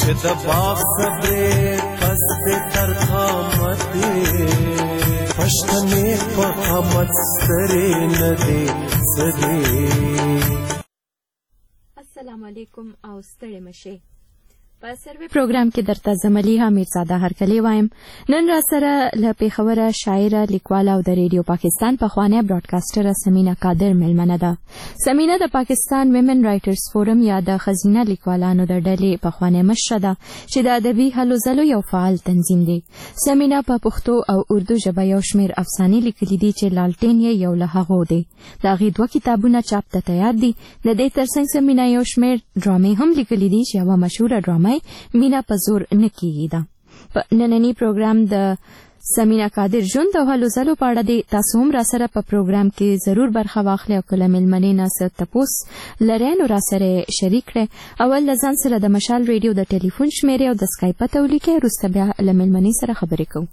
چې د باغ صبرې پس دې تر قامتې پښتنې په قامت سترې نه دې سدې. السلام علیکم او ستړي مشه. په سروي پروګرام کې درته زملی حمید زاده هرکلی وایم. نن را سره له پیښوره شاعره لیکواله او د ریډیو پاکستان پخوانی براډکاسټره سمینا قادر مېلمنه ده. سمینا د پاکستان ویمن رائټرز فورم یا د ښځینه لیکوالانو د ډلې پخوانی مشره ده چې د ادبي هلو ځلو یو فعال تنظیم دی. سمینا په پښتو او اردو ژبه یو شمېر افسانې لیکلي دي چې لالټین یې یو له هغو دی. د هغې 2 کتابونه چاپ ته تیار دي. د دې ترڅنګ سمینا یو شمېر ډرامې هم لیکلي دي چې یوه مشهوره ډرامه مینا په زور نه کیږي ده. په نننی پروګرام د سمینا قادر ژوند او هلو ځلو په اړه دی. تاسو هم را سره په پروګرام کې ضرور برخه واخلئ او کله مېلمنې نه څه تپوس لرئ نو را سره شریک کړئ. اول له ځان سره د مشال ریډیو د ټلیفون شمیرې او د سکایپ پته ولیکئ. وروسته بیا له مېلمنې سره خبرې کوو.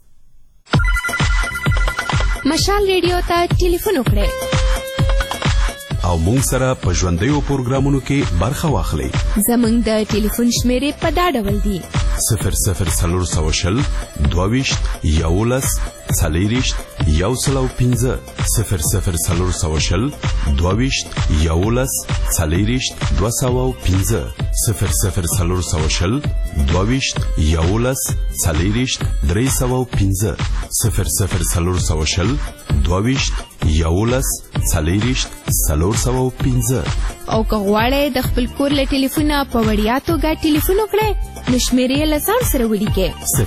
مشال ریډیو ته ټلیفون وکړئ او مونږ سره په ژوندیو پروګرامونو کې برخه واخلئ. زمونږ د ټلیفون شمیرې په دا ډول دي: 0040 22 11 40 105 0040 22 11 40 205 0040 22 11 40 305 0040 22 11 40 305. او که غواړئ د خپل کور له ټلیفونه په وړیا توګه ټلیفون وکړئ نو شمیرې له ځان سره ولیکئ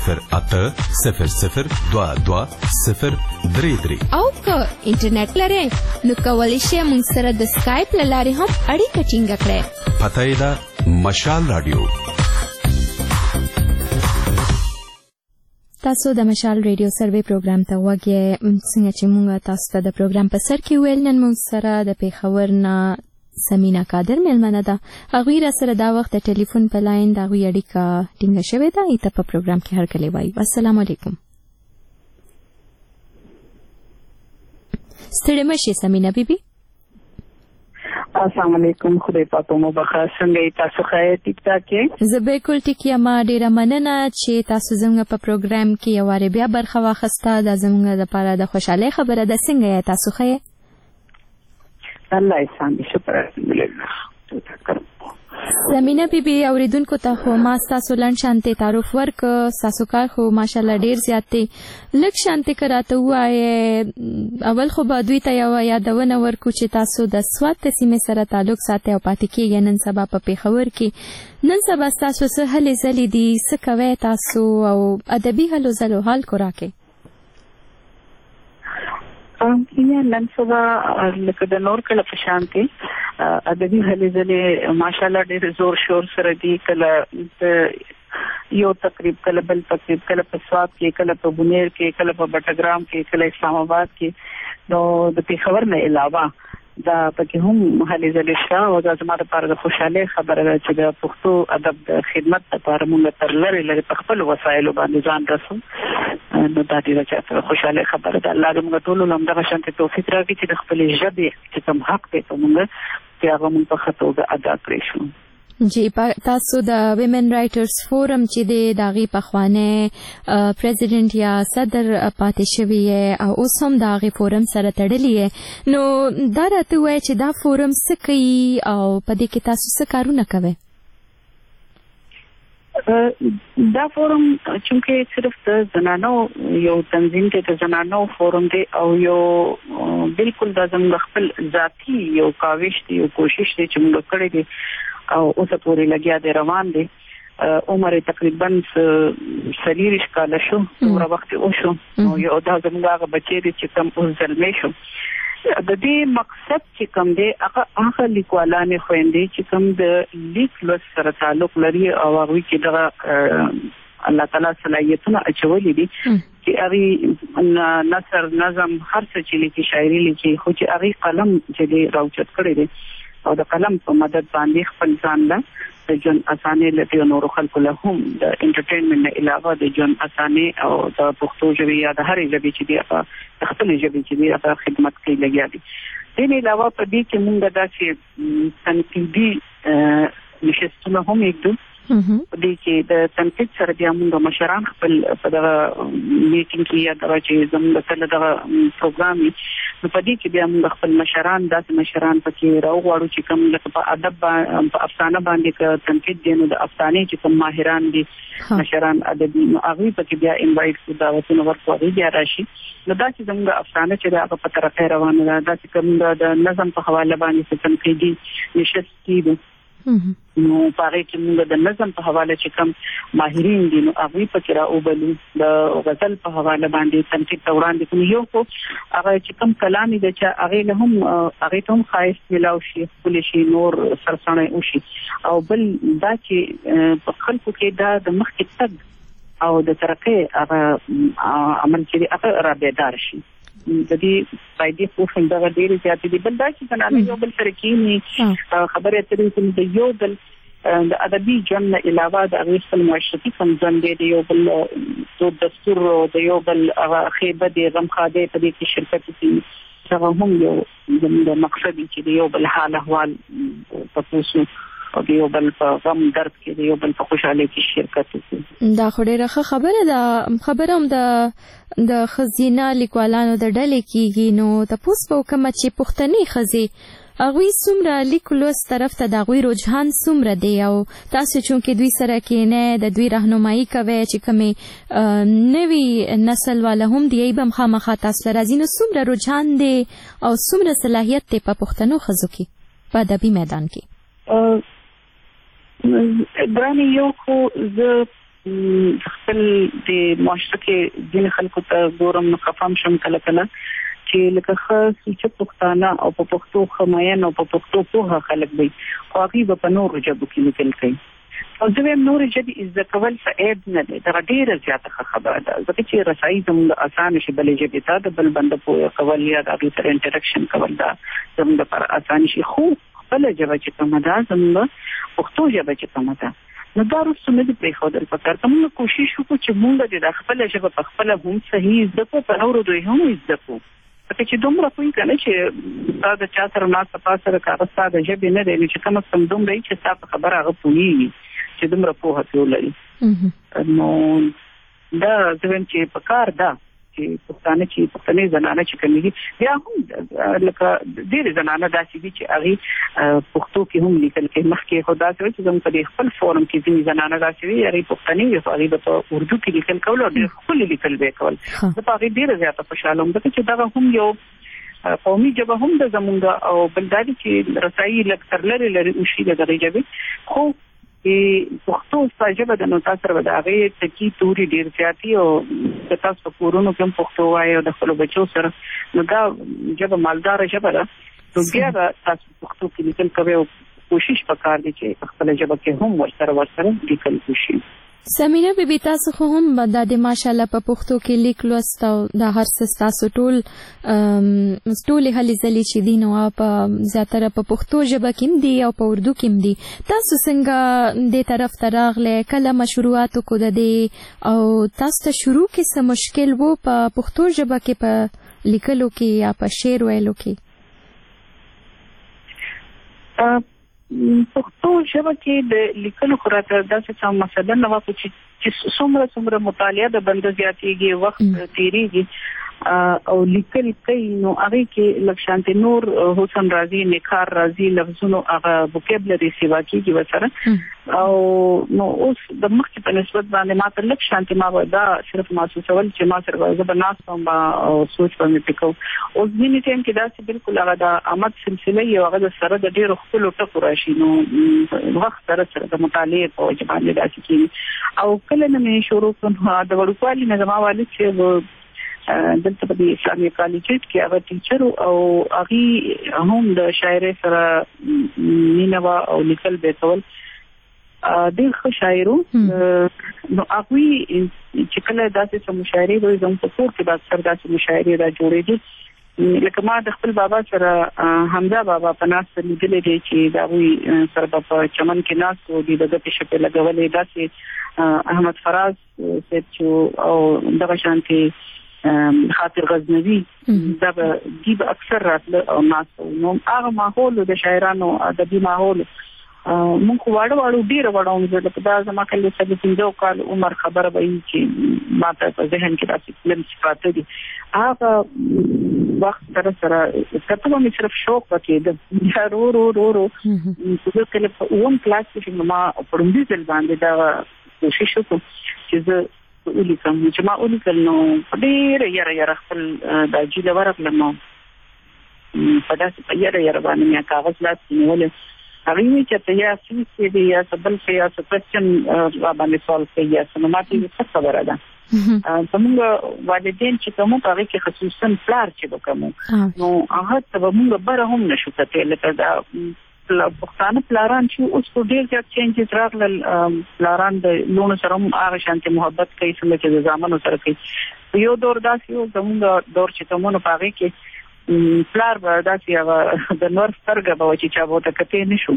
080022 او که انټرنیټ لرئ نو کولی شئ موږ سره د سکایپ له لارې هم اړیکه ټینګه کړئ. پته یې ده مشال راډیو. تاسو د مشال ریډیو سروي پروګرام ته غوږ یې. څنګه چې موږ تاسو ته د پروګرام په سر کې ویل نن موږ سره د پیښور نه سمینا قادر مېلمنه ده. هغوی را سره دا وخت د ټلیفون په لاین د هغوی اړیکه ټینګه شوې ده. ایته په پروګرام کې هرکلی وایو. السلام علیکم. ستړې مشې سمینا بیبي. السلام علیکم. خدای پاک مو بخښه. څنګه تاسو ښه ټیک ټاک یې؟ زه بالکل ټیک یم. ډېره مننه چې تاسو زموږ په پروګرام کې یو وارې بیا برخه واخیسته. دا زموږ لپاره د خوشحالۍ خبره ده. څنګه یې تاسو ښه یې؟ الله احسان دې شکر الحمدلله. سمینا بیبي اوریدونکو ته خو ما ستاسو لنډ شانتې تعارف ورکړ. ستاسو کار خو ماشاءالله ډېر زیات دی. لږ شانتې که راته ووایې اول خو به دوی ته یوه یادونه ورکړو چې تاسو د سوات د سیمې سره تعلق ساتئ او پاتې کېږئ نن سبا په پیښور کې. نن سبا ستاسو څه هلې ځلې دي؟ څه کوئ تاسو او ادبي هلو ځلو حال کو راکئ. نن سبا لکه د نور کله په شان کې ادبي هلې ځلې ماشاءالله ډېر زور شور سره دي. کله یو تقریب، کله بل تقریب، کله په سوات کې، کله په بونیر کې، کله په بټګرام کې، کله اسلام آباد کې. نو د پیښور نه علاوه دا پکې هم هلې ځلې شته او دا زما لپاره د خوشحالۍ خبره ده چې د پښتو ادب د خدمت لپاره موږ تر لرې لرې په خپلو وسایلو باندې ځان رسو. نو دا ډېره زیاته خوشحالۍ خبره ده. الله دې موږ ټولو له همدغه شانتې توفیق راکړي چې د خپلې ژبې چې کوم حق دی په موږ چې هغه موږ په ښه توګه ادا کړی شو. جی تاسو د ویمن رائټرز فورم چې دی د هغې پخوانی پریزیډنټ یا صدر پاتې شوي او اوس هم د هغې فورم سره تړلي یې. نو دا راته ووایه چې دا فورم څه کوي او په دې کې تاسو څه کارونه کوئ؟ دا فورم چونکه صرف د زنانو یو تنظیم دی، د زنانو فورم دی او یو بالکل د زموږ خپل ذاتی یو کاوش دی، یو کوشش دی چې موږ کړی دی او اوسه پورې لګیا دی، روان دی. عمر تقریبا 40 کاله شو، څومره وخت وشو او یو دا زموږ هغه بچی دی چې کوم اوس زلمی شو. د دې مقصد چې کوم دی هغه لیکوالانې خویندې چې کوم د لیک لوست سره تعلق لري او هغوی کې دغه الله تعالی صلاحیتونه اچولي دي چې هغې نثر، نظم، هر څه چې لیکي، شاعري لیکي، خو چې هغې قلم چې دی راوچت کړی دی او د قلم په مدد باندې خپل ځان له د ژوند اسانۍ لټي او نورو خلکو له هم د انټرټینمنټ نه علاوه د ژوند اسانۍ او د پښتو ژبې یا د هرې ژبې چې دی هغه د خپلې ژبې چې دی هغه خدمت کوي لګیا دي. دې نه علاوه په دې کې موږ داسې تنقیدي نشستونه هم یکدو دې کې د تنقید سره بیا موږ مشران خپل په دغه میټینګ کې یا دغه چې زموږ سره دغه پروګرام نو په دې کې بیا موږ خپل مشران داسې مشران پکې راوغواړو چې کوم لکه په ادب په افسانه باندې تنقید دي نو د افسانې چې کوم ماهران دي مشران ادبي نو هغه پکې بیا انوایټ کړو دعوتونه ورکوي بیا راشي نو دا چې زموږ افسانه چې دا په طرفه روانه ده دا چې کوم د نظم په حواله باندې تنقیدي نشست کیږي نو پاره چې موږ د نظم په حواله چې کوم ماهرین دي نو هغه پکې راوبلو د غزل په حواله باندې تنقید وړاندې کوي یو خو هغه چې کوم کلام دي چې هغه له هم خاص ملاو شي خپل شي نور سرسانه او شي او بل دا چې په خلکو کې دا د مخکې تګ او د ترقې هغه عمل چې هغه را بیدار شي د دې فائدې خو څنګه ډېر زیات دي بل دا چې کنه یو بل سره کې خبره اترې چې د یو بل د ادبي ژوند علاوه د غیرت معاشرتي څنګه دی یو بل د دستور د یو بل خیبه د غم خاده په دې کې شرکت کوي څنګه هم یو د مقصد چې یو بل حال احوال تاسو او یو بل په غم درد کې یو بل په خوشاله کې شرکت کوي دا خوري خبره ده خبره هم د خزینه لیکوالانو د ډلې کېږي نو تاسو په کومه چې پښتني خزي هغه څومره لیکلوس طرف ته د غوي رجحان څومره دی او تاسو چې دوی سره کې نه د دوی راهنمایي کوي چې کومه نوی نسل والا هم دی به مخامخ تاسو راځي نو څومره رجحان دی او څومره صلاحیت ته په پښتنو خزو کې په ادبي میدان کې برانه یو خو زه خپل د معاشره کې ځینې خلکو ته ګورم نو خفم شم کله چې لکه خاص چې پښتانه او په پښتو خماین او په پښتو په خلک وي خو هغه په نورو ژبو کې لیکل کوي او زه هم نورو ژبې عزت کول فائد نه دی دا ډیره زیاته خبره ده ځکه چې رسایي زموږ اسانه شي بلې ژبې ته د بل بنده په کول یا د هغه سره انټریکشن کول دا زموږ لپاره اسانه شي خو خپل ژبه چې کومه ده زموږ پښتو ژبه چې کومه ده نو دا رسو نه دي پریښودل پکار کوم کوشش وکړو چې موږ د خپل ژبه په خپل هم صحیح زده په نورو دوی هم زده کو چې دومره کوي کنه چې دا د چا سره نه تاسو کار ستاسو د ژبې نه دی چې کوم څه دومره چې تاسو خبره هغه پوي چې دومره په هڅه ولري نو دا ځوان چې په کار ده چې پښتني زنانه چې کوي بیا هم لکه ډېر زنانه داسې دي چې هغه پښتو کې هم لیکل کوي مخکې خدا ته چې زموږ په خپل فورم کې ځینې زنانه داسې دي هغه پښتني او هغه په اردو کې لیکل کول او ډېر خپل لیکل به کول دا په هغه ډېر زیاته خوشاله وم چې دا هم یو قومي ژبه هم د زمونږ او بلداري چې رسایي لکتر لري او شي د غیږه خو پښتو ژبه د نو تاسو سره د هغه تکی توري ډیر زیاتی او د تاسو په کورونو کې پښتو وایي او د خپل بچو سره نو دا ژبه مالدار ژبه ده نو بیا تاسو پښتو کې لیکل کوي او کوشش وکړئ چې خپل ژبه کې هم ورسره لیکل وشي سمینه بیبي تاسو خو هم د ماشاءالله په پښتو کې لیک لوست او د هر څه تاسو ټول هلي ځلې چې دي نو په زیاتره په پښتو ژبه کې دي او په اردو کې دي تاسو څنګه دې طرف ته راغله کله مشروعات کو د دې او تاسو ته شروع کې څه مشکل وو په پښتو ژبه کې په لیکلو کې یا په شعر ویلو کې پښتو ژبه کې د لیکلو خراطه داسې څه مثلا نو چې څومره مطالعه د بنده زیاتېږي وخت تیریږي او لیکل کوي نو هغه کې لکشانت نور حسن راضي نکار راضي لفظونو هغه وکیبلری سیوا کیږي وسره او نو اوس د مخکې په نسبت باندې ماته لکشانت ما ودا صرف محسوسول چې ما سره زبرناس او سوچ په مې پکو اوس دې ټیم کې دا چې بالکل هغه د آمد سلسله یو هغه سره د ډیرو خپل ټکو راشي نو وخت سره د مطالعه په وجه باندې داسې کیږي او کله نه مې شروع کړم د وړوکوالي نه زما والد چې دلته په اسلامي کالج کې هغه ټیچر او هغه هم د شاعر سره مینه او لیکل به کول ډېر ښه شاعر نو هغه چې کله داسې مشاعرې وي زموږ په کور کې اکثر داسې مشاعرې را جوړېږي لکه ما د خپل بابا سره حمزه بابا په ناس لیدلې دي چې دا وی سره په چمن کې ناس او د دغه شپه لګولې داسې احمد فراز چې او دغه شانتي خاطر غزنوي دا به اکثر راتله او ناس نو هغه ماحول د شاعرانو ادبي ماحول مونږ واړو ډیر واړو زه دا زما کله چې 15 کال عمر خبره وایي چې ماته په ذهن کې راځي فلم صفات دي هغه وخت سره کته مې صرف شوق پکې د رو زه کله په اون کلاس کې ما پرمدي ځل باندې دا کوشش وکړم چې زه ولیکم چې ما ولیکل نو ډیر یاره خپل د جیل ورغلم نو په داسې یاره باندې مې کاغذ لاس نیولې هغه چې ته یا څه دې یا بل څه یا څه کوېسچن باندې سوال کوي یا څه ماته څه خبره ده زموږ والدین چې کوم په هغه کې خصوصا پلار چې وکړو نو هغه ته موږ بره هم نشو کتل لکه دا پښتانه پلاران چې اوس په ډیر ځای چینجز راغلل پلاران د لونو سره هم هغه شانتي محبت کوي چې د زامنو سره کوي یو دور داسې یو زموږ دور چې کومو په هغه کې پلار به داسې هغه د نور سترګه به چې چا به ته کتې نشو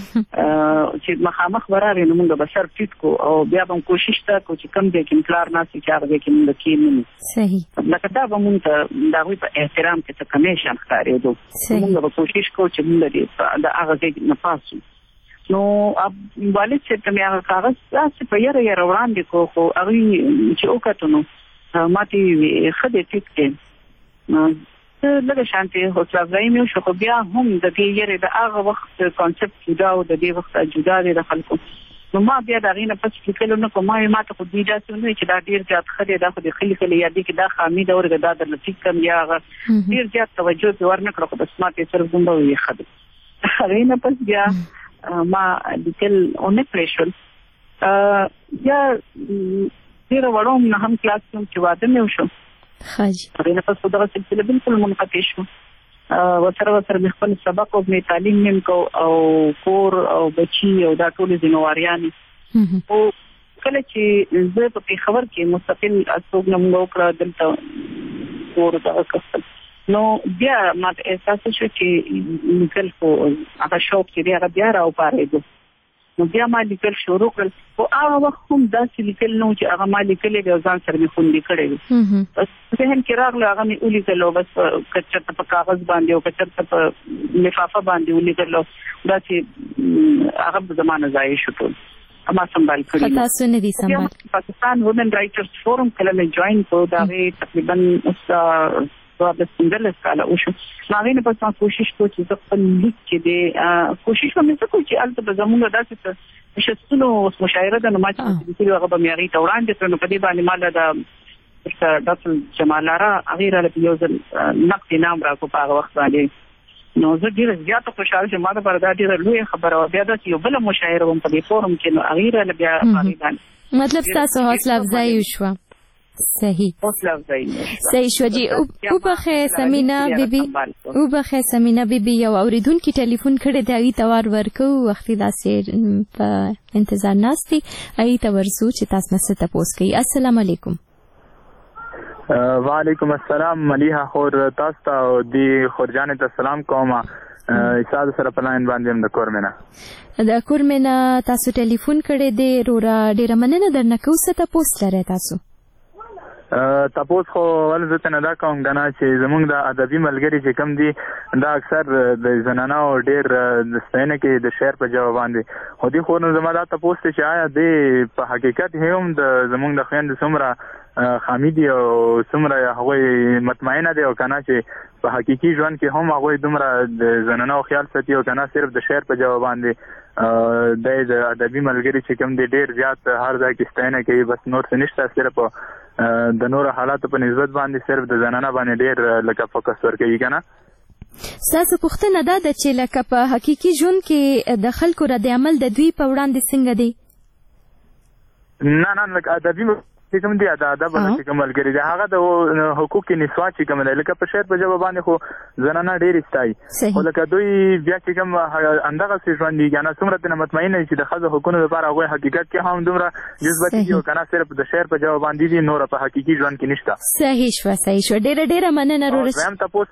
چې مخامخ برابر نو موږ به سر ټیټ کو او بیا به کوشش تا کو چې کم دی کې پلار ناسي چې هغه کې موږ کې نه صحیح لکه دا به موږ ته دا وی په احترام کې څه کمیشن ښکارېدو موږ به کوشش کو چې موږ دې د هغه ځای نه پاسو نو والد چې ته مې هغه کاغذ تاسو په یاره وړاندې کو خو هغه چې وکړو نو ماته خدای ټیټ کې لږه شانتي حوصله افزایي مې وشو خو بیا هم د دې یاري د هغه وخت کانسپټ جدا او د دې وخت جدا دی د خلکو نو ما بیا دا غینه پس لیکلو نه کوم ما ته خو دې داسې نه چې دا ډیر زیات خدای دا خو د خلک یادې کې دا خامي دا ورګه دا د لطیف کم یا ډیر زیات توجه په ورنه کړو خو بس ما ته صرف دومره وی خدای غینه پس بیا ما لیکل اونې پریشل یا ډیر وړوم نه هم کلاس کې واده مې وشو خاجي نه پس دغه سلسله بالکل منقطع شو وسره خپل سبق او می تعلیم نیم کو او کور او بچي او دا ټول ذمہواریان او کله چې زه په خبر کې مستقل اسوګ نمو کړ دلته کور دا کسب نو بیا ما احساس شو چې نکل کو هغه شوق چې هغه بیا راو پاره نو بیا ما لیکل شروع کړل او هغه وخت هم داسې لیکل نو چې هغه ما لیکل د ځان سره مې خوندې کړې بس ذهن کې راغله هغه مې ولیکل بس کچته په کاغذ باندې او کچته په لفافه باندې ولیکل داسې هغه زمانه ځای شو ټول اما سنبال کړی تاسو نه دي سنبال پاکستان وومن رائټرز فورم کله مې جوائن کو دا تقریبا اوس د سنگل سکاله او شو هغه نه پس کوشش کو چې خپل لیک کې دې کوشش وکړم چې البته به زموږ داسې شتونو مشاعره د نماز چې هغه به معیاري توران دي نو په دې باندې مال د ډاکټر جمال لارا هغه را په یو ځل نقد نام را کو په هغه وخت باندې نو زه ډیر زیات خوشاله یم ما د پر دا ډیر لوی خبره او بیا د یو بل مشاعره هم په فورم کې نو هغه را بیا باندې مطلب تاسو حوصله افزایی وشو صحیح شو جی او بخې سمینا بیبي او بخې سمینا بیبي یو اوریدونکو ټلیفون کړی دی توار ورکو وختي داسې په انتظار ناشتي ای ته ورسو چې تاسو نه ست پوس کوي السلام علیکم وعلیکم السلام ملیحه خور تاسو ته دی خورجان ته سلام کوم استاد سره په لاین باندې د کورمنا تاسو ټلیفون کړی دی رورا ډیر مننه درنه کو ست پوس لري تاسو تاسو خو ول زه نه دا کوم غنا چې زمونږ د ادبي ملګری چې کم دي دا اکثر د زنانو ډیر د ستنه کې د شعر په جواب باندې خو دي خو نو زما دا تاسو چې آیا د په حقیقت هم د زمونږ د خويند سمره خامدي او سمره هغه مطمئنه دي او کنه چې په حقيقي ژوند کې هم هغه دومره د زنانو خیال ساتي او کنه صرف د شعر په جواب باندې د ادبي ملګری چې کم دي ډیر زیات هر ځای کې ستنه کوي بس نور څه نشته صرف د نور حالاتو په نسبت باندې صرف د زنانه باندې ډیر لکه فوکس ورکوي کنه ساسو پوښتنه ده چې لکه په حقيقي ژوند کې د خلکو رد عمل د دوی په وړاندې څنګه دی نه لکه ادبي چې کوم دی دا چې کوم ملګری دی هغه د حقوق نسوا چې کوم دی لکه په شعر په جواب باندې خو زنانه ډېر استای خو لکه دوی بیا چې کوم اندغه څه ژوند دي کنه څومره ته مطمئن چې د خځو حقوقو لپاره هغه حقیقت کې هم دومره جذباتي او کنه صرف د شعر په جواب باندې دي نور په حقيقي ژوند کې نشته صحیح شو ډېر مننه ورور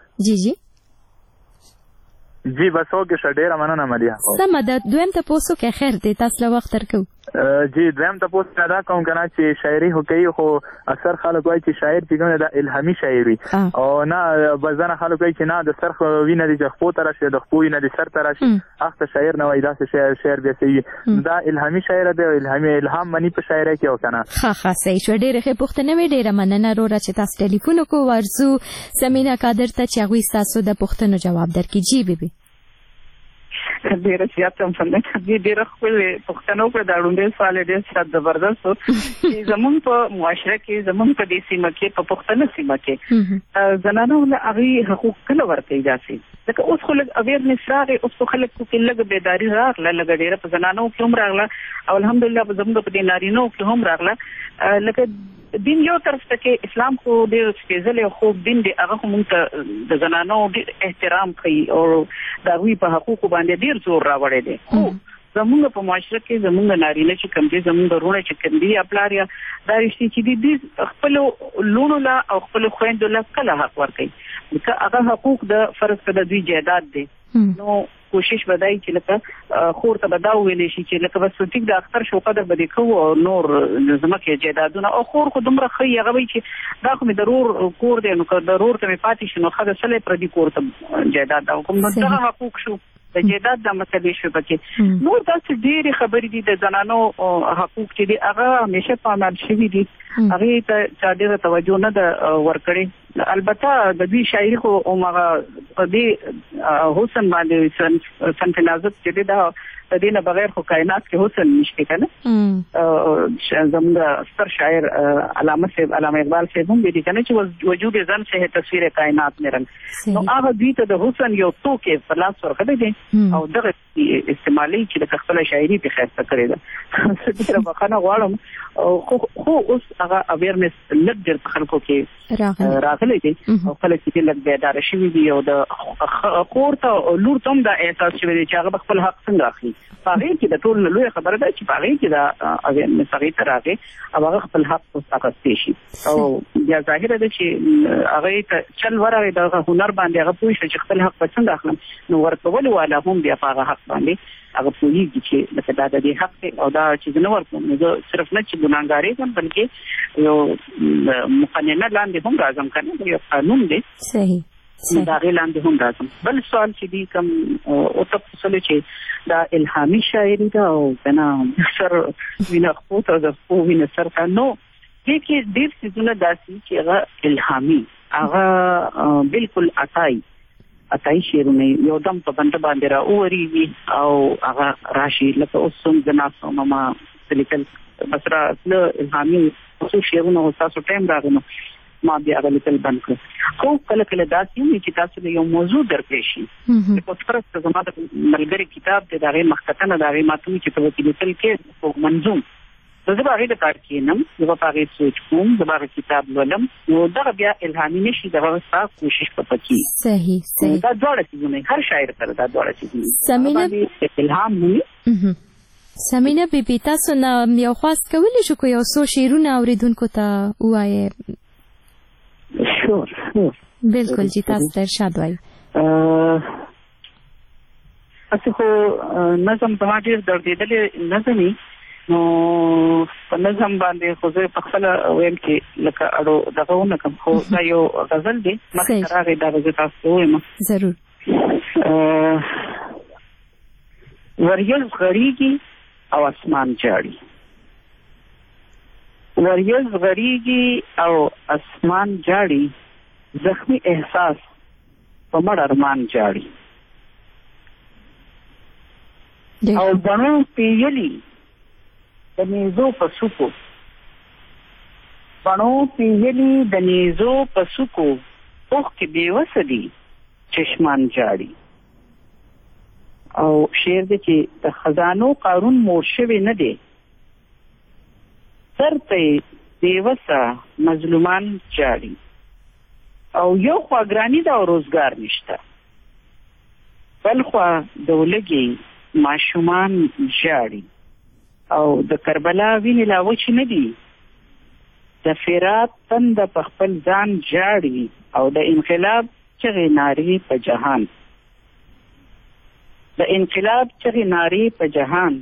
جی بس اوکې ډېر مننه مليحه سم ده دویم تاسو کې خیر دی تاسو وخت ترکو جی دویم تاسو دا کوم کنه چې شاعري هو کوي خو اکثر خلک وایي چې شاعر چې کوم دا الهامي شاعري او نه بزنه خلک وایي چې نه د سرخ وینه د خپو تر شه د خپو نه د سر تر شه اخته شاعر نه وایي دا شاعر بیا سي دا الهامي شاعر دی الهام منی په شاعري کې وکنه ښه صحیح شو ډېر ښه پوښتنه وی ډېر مننه وروره چې تاسو ټلیفون وکړو ورزو سمینا قادر ته چې هغه تاسو د پوښتنو جواب درکړي جی بیبي ډېر زیات هم څنګه دې ډېر خپل پښتنو په داړوندې سوال ډېر څه زبردست چې زمونږ په معاشره کې زمونږ په دې سیمه کې په پښتنه سیمه کې زنانو له هغه حقوق کله ورکړي داسي لکه اوس خلک اویرنس راغی اوس خلک کې لږ بیداری راغله لږ ډېر په زنانو کې هم راغله او الحمدلله په زمونږ په دې نارینو کې هم راغله لکه دین یو طرف ته کې اسلام خو ډېر سپېڅلی خو دین دی هغه موږ ته د زنانو ډېر احترام کوي او د هغوی په حقوقو باندې ډېر زور راوړی دی خو زمونږ په معاشره کې زمونږ نارینه چې کوم دي زمونږ رونه چې کوم دي پلار یا دا رښتیا چې دي خپل لونو لا او خپل خويندو لا کله حق ورکوي که هغه حقوق د فرض کړه دوی جایداد دي نو کوشش بدای چې لکه خور ته بداو ویلې شي چې لکه بس ټیک د اختر شو قدر بده کوو او نور زمکه جایدادونه او خور خو دومره خي هغه وی چې دا کوم ضرور کور دی نو که ضرور ته پاتې شنو خدای سره پردي کور ته جایداد او کوم دغه حقوق شو د جایداد د مسلې شو پکې نور تاسو ډېری خبرې دي د زنانو حقوق چې دي هغه همیشه پامل شوی دي هغه ته ډېر توجه نه ورکړي البته د دې شاعري خو هغه په دې حسن باندې صنف نازک چې دا د دې نه بغیر خو کائنات کې حسن نشته کنه زموږ ستر شاعر علامه اقبال صاحب هم دې کنه چې وجود زن سے تصویر کائنات میں رنگ نو هغه دې ته د حسن یو توکه په لاس ورکړی دی او دغه استعمالي چې د خپل شاعري په خاصه کړی ده ستره بخنه غواړم خو اوس هغه اویرنس لږ د خلکو کې راغلی دی او خلک چې لږ بیدار شوي دي او د خور ته لور ته هم دا احساس شوی دی چې هغه خپل حق څنګه اخلي هغه کې د ټول لوی خبره ده چې هغه کې دا اویرنس هغه ته راغی او هغه خپل حق واخیستی شي او بیا ظاهره ده چې هغه ته چل ورغی د هنر باندې هغه پوه شي چې خپل حق څنګه اخلم نو ورکول والا هم بیا هغه حق باندې هغه پوهیږي چې لکه دا د دې حق دی او دا چې نه ورکوم نو صرف نه چې ګناهګاري کوم بلکې یو مقننه لاندې هم راځم کنه یو قانون دی صحیح دا غیلاندې هم راځم بل سوال چې دی کوم او تفصیل چې دا الهامي شاعري دا او کنه سر وینه خو ته د خو وینه سر نو دې کې ډېر څه داسي چې هغه الهامي هغه بالکل عطای شعرونه یو دم په بند باندې را اوريږي او هغه راشي لکه اوس څنګه جناسو ماما لیکل بسرا له الهامي اوس شعرونه او تاسو ټایم راغنو ما بیا هغه لیکل بند کړ خو کله کله داسې وي چې تاسو یو موضوع درکې شي په فرصت زما د ملګری کتاب د هغه مخکتنه د هغه ماتوي چې په لیکل کې منظوم زه به هغه د کار کینم زه به هغه سوچ کوم زه به کتاب ولم نو دا بیا الهامي نشي دا به کوشش پکې صحیح دا ډول څه هر شاعر سره دا ډول څه سمینا الهام نه سمینا بیبي تاسو نه یو خاص کولی شو کو یو څو شعرونه اوریدونکو ته وایي شور بالکل جی تاسو ته ارشاد وایي اته خو نظم په ډیر دردېدل نظمي نو په نظم باندې خو زه په خپل ویم چې لکه اړو دغه ونه کوم خو دا یو غزل دی مخکې راغی دا غزل تاسو وایم ضرور وریځ غړیږي او اسمان جاړي وریځ غړیږي او اسمان جاړي زخمی احساس په مړ ارمان جاړي او بڼو پیلي د نیزو په سکو بڼو پیلي د نیزو په سکو اوخ کې بیوسه دي چشمان جاړي او شعر دی چې د خزانو قارون مور شوی نه دی سر ته بیوسه مظلومان جاړي او یو خوا ګرانی دا روزګار نشته بل خوا د ولګي ماشومان جاړي او د کربلا وینې لا وچ نه دي د فیرات تند په خپل ځان جاړي او د انقلاب چغې ناري په جهان د انقلاب چغې ناري په جهان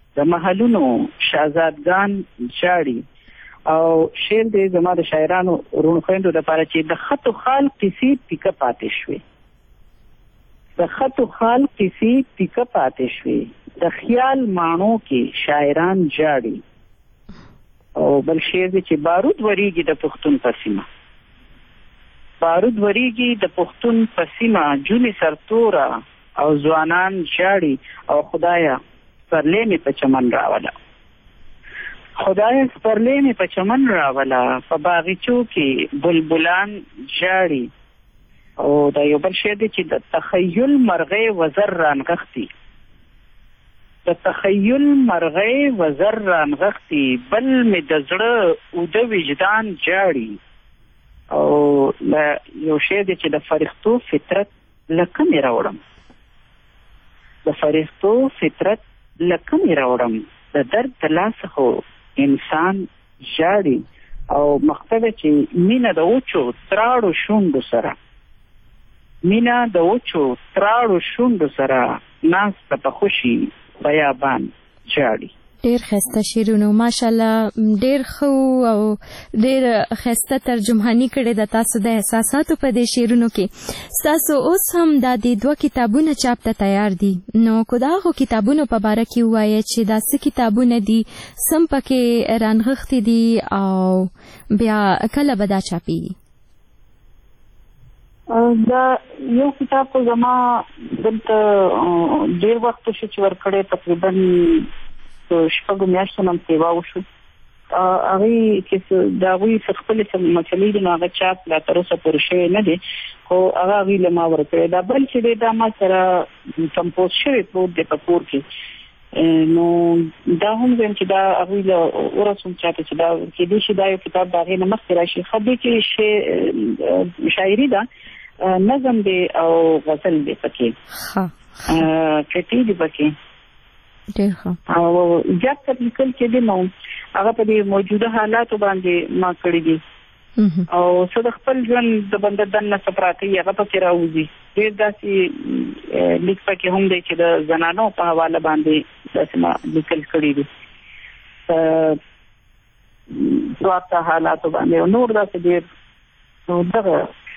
د محلونو شهزادګان ژاړي. او شعر دې زما د شاعرانو رونو خویندو دپاره چې د خط و خال کیسې پیکه پاتې شوې، د خط و خال کیسې پیکه پاتې شوې، د خیال ماڼو کې شاعران ژاړي. او بل شعر دی چې بارود وریږي د پښتون په سیمه، بارود وریږي د پښتون په سیمه، جونې سرتوره او ځوانان ژاړي. او خدایا سپرلې مې په چمن راوله، خدایا سپرلې مې په چمن راوله، په باغچو کې بلبلان ژاړي. او دا یو بل شعر دی چې د تخیل مرغۍ وزر رانغښتي، د تخیل مرغۍ وزر رانغښتي، بل مې د زړه اوده وجدان ژاړي. او یو شعر دی چې د فرښتو فطرت لکه مې راوړم، د فرښتو فطرت لکه مې راوړم، د درد د لاسه خو انسان ژاړي. او مقصده چې مینه د وچو تراړو شونډو سره، مینه د وچو تراړو شونډو سره، ناسته په خوشي بیابان ژاړي. ډیر ښایسته شعرونه ماشاءالله، ډیر ښه او ډیر ښایسته ترجمهاني کړې ده تاسو د احساساتو په دې شعرونو کې. ستاسو اوس هم دا د 2 کتابونه چاپ ته تیار دي، نو که د هغو کتابونو په باره کې ووایه چې دا څه کتابونه دي، سم پکې رانغښتي دي او بیا کله به دا چاپېږي؟ دا یو کتاب خو زما دلته ډیر وخت شو چې ورکړی، تقریبا 6 میاشتو نم سیوا وشو. هغې کې د هغوی څه خپلې څه مسلې دي، نو هغه چاپ لا تر اوسه پورې شوی نه دی، خو هغه هغوی له ما ورکړی. دا بل چې دی دا ما سره کمپوز شوی پروت دی په کور کې، نو دا هم زم چې دا هغوی له ورسوم چاته چې دا کېدای شي دا یو کتاب د هغې نه مخکې راشي. ښه دی چې شاعري ده، نظم دی او غزل دی پکې، کټي دی پکې ډېر ښه. او زیات څه لیکل چې دی نو هغه په دې موجوده حالاتو باندې ما کړي دي، او څه د خپل ژوند د بنده دننه څه پراته وي هغه پکې راوځي. ډېر داسې لیک پکې هم دی چې د زنانو په حواله باندې داسې ما لیکل کړي دي، ځواکته حالاتو باندې او نور داسې ډېر دغه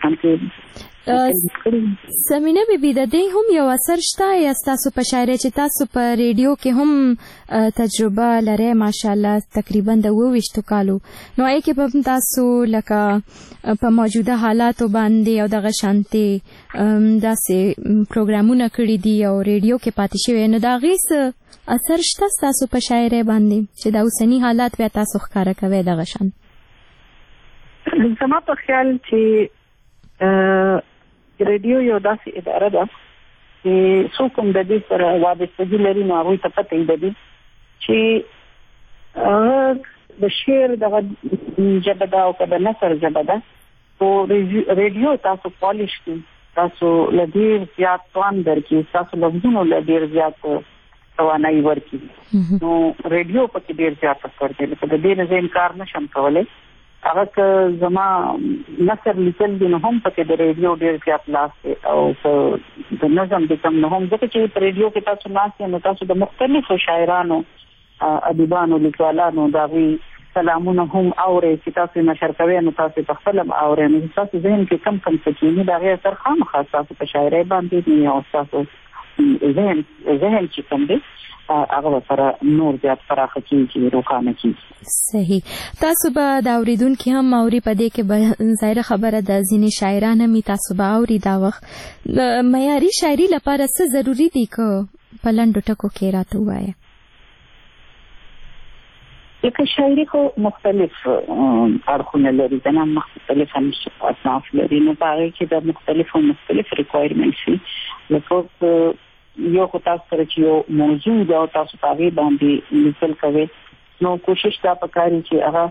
سمینه بیبي د دې هم یو اثر شته یا ستاسو په شاعرۍ چې تاسو په ریډیو کې هم تجربه لرئ ماشاءالله تقریبا د 28 کالو، نو هغې کې به تاسو لکه په موجوده حالاتو باندې او دغه شانتې داسې پروګرامونه کړي دي او ریډیو کې پاتې شوي، نو د هغې څه اثر شته ستاسو په شاعرۍ باندې چې د اوسني حالات بیا تاسو ښکاره کوئ دغه شان؟ زما په خیال چې ریډیو یو داسې اداره ده چې څوک هم د دې سره وابستګي لري، نو هغوی ته پته یې ده چې د شعر دغه ژبه ده او که د نثر ژبه ده، خو ریډیو تاسو پالیش کړي، تاسو له ډېر زیات توان درکړي، تاسو لفظونو له ډېر زیات توانایي ورکړي. نو ریډیو پکې ډېر زیات اثر دی، لکه د دې نه زه انکار نشم کولی. هغه که زما نثر لیکل دي نو هم پکې د ریډیو ډېر زیات لاس دی، او که د نظم دي کم نو هم، ځکه چې په ریډیو کې تاسو ناست یې نو تاسو د مختلفو شاعرانو، ادیبانو، لیکوالانو د هغوی کلامونه هم اورئ، چې تاسو یې نشر کوئ نو تاسو په خپله هم اورئ، نو ستاسو ذهن کې کم څه کېږي د هغې اثر خامخا ستاسو په شاعرۍ باندې دي، او ستاسو ذهن چې کوم دی هغه سره نور زیات پراخه کېږي، روښانه کېږي. صحیح. تاسو به د اورېدونکي هم اوري، په دې کې به ظاهره خبره د ځینې شاعران هم تاسو به اوري دا وخت. معیاري شاعري لپاره څه ضروري دي که په لنډو ټکو کې راته ووایه؟ لکه شاعري خو مختلف اړخونه لري، د نه مختلف اصناف لري، نو په هغې کې د مختلف ریکوایرمنټس وي. لکه یو خو تاسو سره چې یو موضوع ده او تاسو په هغې باندې لیکل کوئ، نو کوشش دا پکار وي چې هغه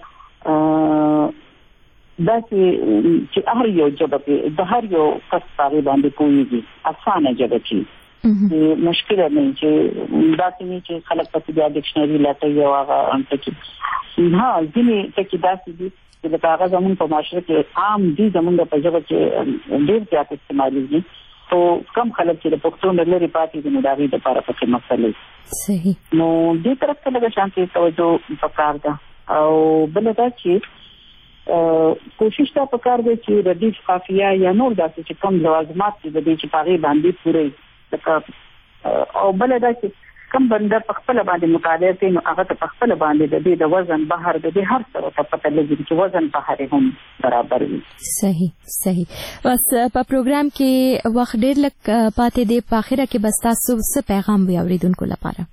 داسې چې هر یو ژبه کې د هر یو کس په هغې باندې پوهېږي، اسانه ژبه چې مشکله نه چې داسې نه چې خلک پسې بیا ډکشنري لټوي او هغه ټکي. ځینې ټکي داسې دي چې لکه هغه زموږ په معاشره کې عام دي، زموږ په ژبه کې ډېر زیات استعمالېږي، پښتو کم خلک چې د پښتو نه لري پاتې دي نو د هغوی دپاره پکې مسلې صحیح نو دې طرف ته لږه شانتي توجه پکار ده او بله دا چې کوشش دا پکار دی چې ردیف قافیه یا نور داسې چې کوم لوازمات چې د دې چې په هغې باندې پوره او بله دا چې کم بنده په خپل باندې مطالعه کوي نو هغه ته په خپل باندې د دې د وزن بهر د دې هر څه ته پته لګي چې وزن بهر هم برابر وي صحیح بس په پروګرام کې وخت ډېر لږ پاتې دی په اخره کې بس تاسو څه پیغام وي اوریدونکو لپاره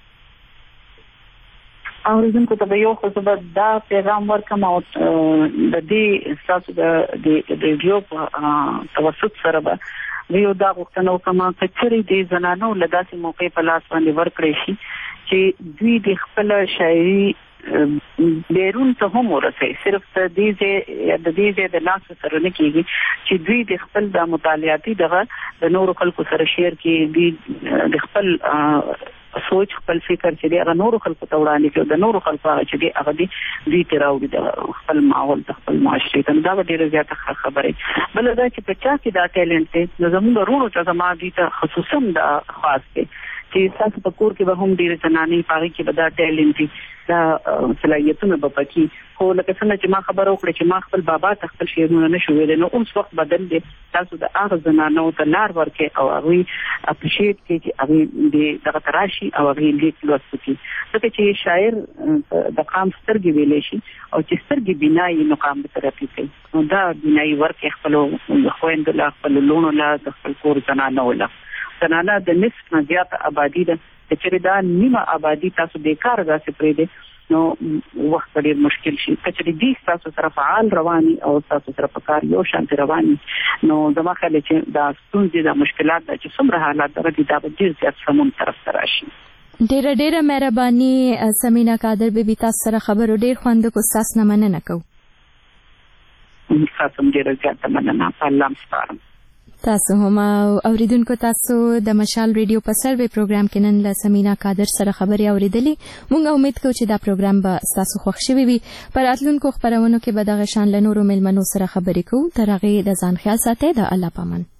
اوریدونکو ته یو خو زه دا پیغام ورکم او د دې تاسو د ریډیو په توسط سره به یو دا غوښتنه وکړم چې چېرې د زنانو له داسې موقع په لاس باندې ورکړی شي چې دوی د خپل شاعري بیرون ته هم ورسوي صرف د دې د لاس سره نه کېږي چې دوی د خپل د مطالعاتي دغه د نورو خلکو سره شیر کې د خپل سوچ خپل فکر چې هغه نورو خلکو ته وړاندې کوي د نورو خلکو چې هغه دوی ته راوړي د خپل ماحول د خپل معاشرې ته دا ډېره زیاته خبره بل دا چې په چا کې دا ټیلنټ دی نو زموږ ورونو ته زما دوی ته خصوصا دا خاص دی چې تاسو په کور کې به هم ډېرې زنانې په هغې کې به دا ټیلنټ دي دا صلاحیتونه به پکې خو لکه څنګه چې ما خبره وکړه چې ما خپل بابا ته خپل شعرونه نشو ویلی نو اوس وخت بدل دی تاسو د هغه زنانو ته لار ورکړئ او هغوی اپریشیټ کړئ چې هغوی دغه ته راشي او هغوی لیک لوست وکړي ځکه چې شاعر د قام سترګې ویلی شي او چې سترګې بنا یي نو قام به ترقي کوي نو دا بنایي ورکړئ خپلو خویندو له خپلو لوڼو له د خپل کور زنانو له زنانه د نصف نه زیاته آبادي ده چې دا نیمه آبادي تاسو بیکاره داسې پرېږدئ نو وخت ډېر مشکل شي کچې دې تاسو سره فعال رواني او تاسو سره په کار یو شانتي رواني نو زما خیال چې دا ستونزې دا مشکلات چې څومره حالات دغه دي دا به ډېر زیات سمون طرف ته راشي ډېره مهرباني سمینا قادر بیبي تاسو سره خبرو ډېر خوند کو ستاسو نه مننه کوو تاسو هم ډېره زیاته مننه په الله سپارم تاسو هم اوریدونکو تاسو د مشال ریډیو په سروي پروګرام کې نن له سمینا قادر سره خبرې اوریدلې موږ امید کوو چې دا پروګرام به تاسو خوښ شوي وي پر راتلونکو خبرونو کې به دغه شان له نورو مېلمنو سره خبرې کوو تر هغې د ځان خیال ساتئ د الله پامان